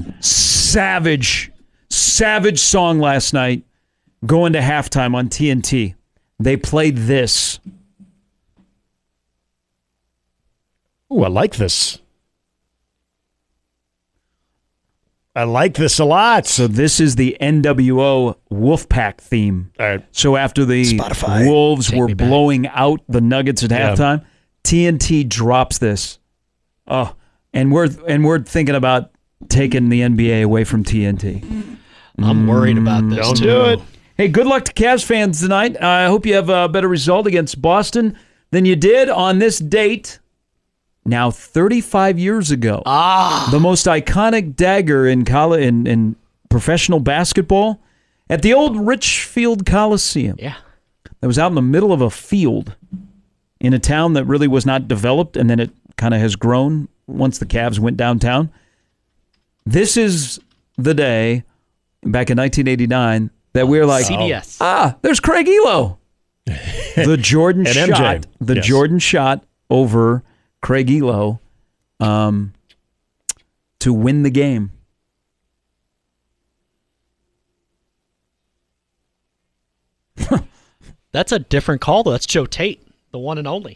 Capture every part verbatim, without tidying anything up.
savage, savage song last night going to halftime on T N T. They played this. Ooh, I like this. I like this a lot. So this is the N W O Wolfpack theme. All right. So after the Spotify, Wolves take were me back. blowing out the Nuggets at Yeah. halftime, T N T drops this. Oh, and we're and we're thinking about taking the N B A away from T N T. I'm worried about this. Don't too. do it. Hey, good luck to Cavs fans tonight. I hope you have a better result against Boston than you did on this date. Now, thirty-five years ago, Ah, the most iconic dagger in, coll- in, in professional basketball at the old Richfield Coliseum. yeah. That was out in the middle of a field in a town that really was not developed, and then it kind of has grown once the Cavs went downtown. This is the day, back in nineteen eighty-nine, that we were like, C B S. ah, there's Craig Elo. The Jordan And M J. shot, the Yes. Jordan shot over Craig Elo um, to win the game. That's a different call, though. That's Joe Tate, the one and only.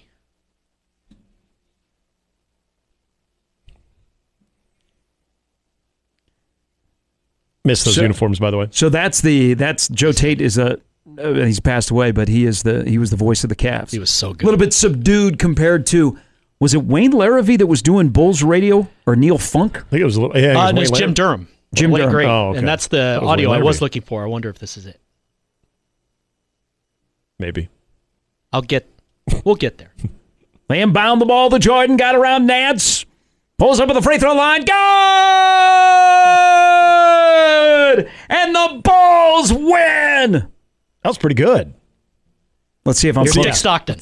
Miss those So- uniforms, by the way. So that's the that's Joe Tate is a uh, he's passed away, but he is the he was the voice of the Cavs. He was so A good. little bit subdued compared to, was it Wayne Larrivee that was doing Bulls radio or Neil Funk? I think it was a little. Yeah, it Uh, was no, it's Wayne Jim Larry. Durham. Jim Late Durham. great. Oh, okay. And that's the That was audio Wayne I was Larrivee. looking for. I wonder if this is it. Maybe. I'll get. We'll get there. They inbound the ball to Jordan, got around Nance, pulls up at the free throw line, good! And the Bulls win! That was pretty good. Let's see if I'm Here's close. Dick Stockton.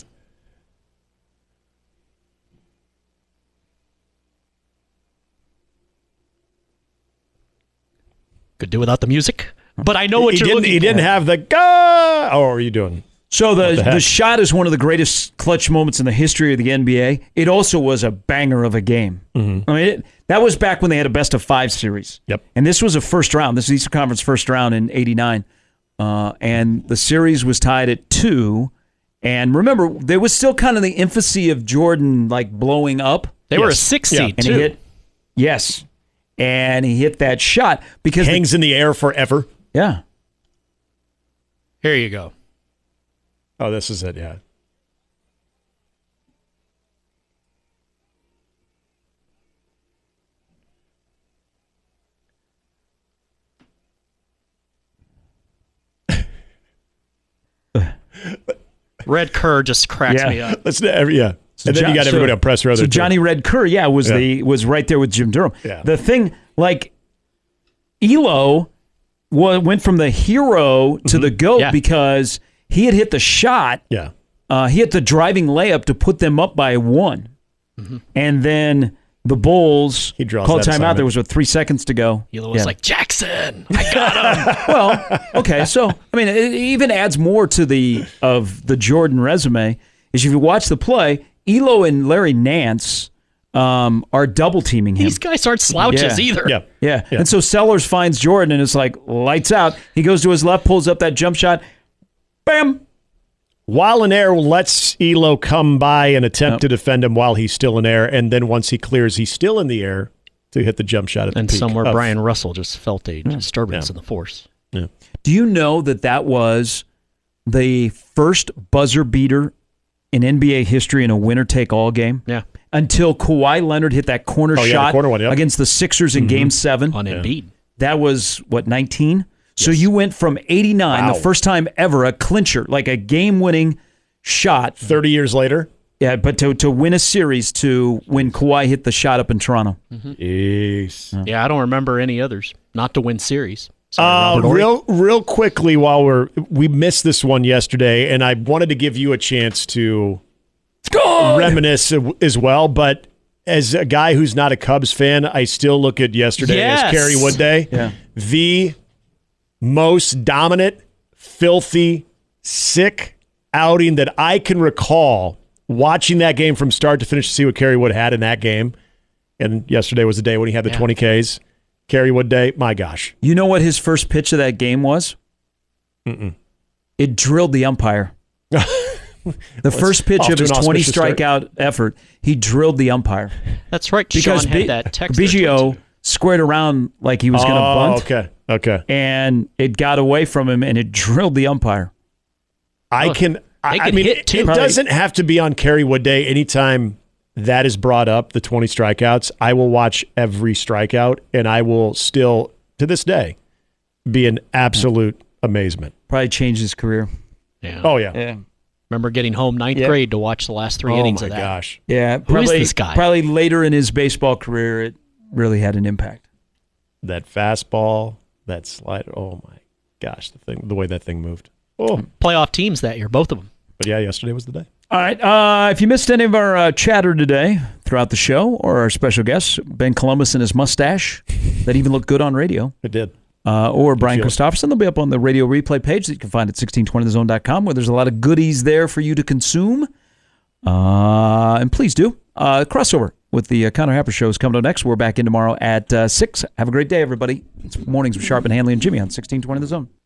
Could do without the music, but I know what he you're didn't. looking He for. didn't have the go. Oh, what are you doing? So the, What the the, heck? shot is one of the greatest clutch moments in the history of the N B A. It also was a banger of a game. Mm-hmm. I mean, it, that was back when they had a best of five series. Yep. And this was a first round. This is Eastern Conference first round in eighty-nine. Uh, and the series was tied at two. And remember, there was still kind of the infancy of Jordan like blowing up. They were a Yes. six Yeah. seed And too. he hit, yes. And he hit that shot because, the- Hangs in the air forever. yeah. Here you go. Oh, this is it. Yeah. Red Kerr just cracks Yeah. me up. Let's. Every, yeah. So and then Jo- you got everybody so- on press row. So there, too. Johnny Red Kerr, yeah, was Yeah. the was right there with Jim Durham. Yeah. The thing, like, Elo wa- went from the hero to the GOAT Yeah. because he had hit the shot. Yeah. Uh, he hit the driving layup to put them up by one. And then the Bulls He draws called that timeout. assignment. There was what, three seconds to go. Elo was Yeah. like, Jackson, I got him. Well, okay, so I mean, it even adds more to the of the Jordan resume. Is if you watch the play, Elo and Larry Nance um, are double teaming him. These guys aren't slouches Yeah. either. Yeah. Yeah. Yeah. And so Sellers finds Jordan and it's like lights out. He goes to his left, pulls up that jump shot. Bam. While in air, lets Elo come by and attempt Yep. to defend him while he's still in air, and then once he clears, he's still in the air to hit the jump shot at the And peak somewhere of- Brian Russell just felt a disturbance Yeah. in the force. Yeah. Do you know that that was the first buzzer beater in N B A history in a winner-take-all game? Yeah. Until Kawhi Leonard hit that corner Oh, yeah, the shot corner one, yep. against the Sixers in Game seven. On Embiid. That was, what, nineteen? So you went from eighty-nine, Wow. the first time ever, a clincher, like a game-winning shot, thirty years later. yeah, but to, to win a series to when Kawhi hit the shot up in Toronto. Yes. Yeah, I don't remember any others. Not to win series. Sorry, Uh, Robert Horry. real, real quickly, while we're we missed this one yesterday, and I wanted to give you a chance to reminisce as well. But as a guy who's not a Cubs fan, I still look at yesterday Yes. as Kerry Wood Day. Yeah. The most dominant, filthy, sick outing that I can recall watching that game from start to finish to see what Kerry Wood had in that game. And yesterday was the day when he had the Yeah. twenty Ks. Kerrywood Day, my gosh. You know what his first pitch of that game was? Mm-mm. It drilled the umpire. The first pitch of his twenty strikeout effort, he drilled the umpire. That's right. Because Sean had B- that text. there, Biggio too. squared around like he was going to Oh, bunt. okay. Okay. And it got away from him, and it drilled the umpire. I Oh, can. I, can I mean, hit, it, too. it Probably- doesn't have to be on Kerrywood Day. Anytime that is brought up, the twenty strikeouts, I will watch every strikeout, and I will still, to this day, be in absolute amazement. Probably changed his career. Yeah. Oh yeah. Yeah. Remember getting home ninth Yeah. grade to watch the last three Oh innings my of that. gosh. Yeah. Who is Probably, this guy? Probably later in his baseball career, it really had an impact. That fastball, that slider. Oh my gosh, the thing, the way that thing moved. Oh, Playoff teams that year, both of them. but yeah, yesterday was the day. All right. Uh, if you missed any of our uh, chatter today throughout the show, or our special guests, Ben Columbus and his mustache that even looked good on radio, It did. uh, or Brian feel it. Christopherson, they'll be up on the radio replay page that you can find at sixteen twenty the zone dot com, where there's a lot of goodies there for you to consume. Uh, and please do. Uh, crossover with the uh, Connor Happer show is coming up next. We're back in tomorrow at uh, six. Have a great day, everybody. It's Mornings with Sharp and Hanley and Jimmy on sixteen twenty The Zone.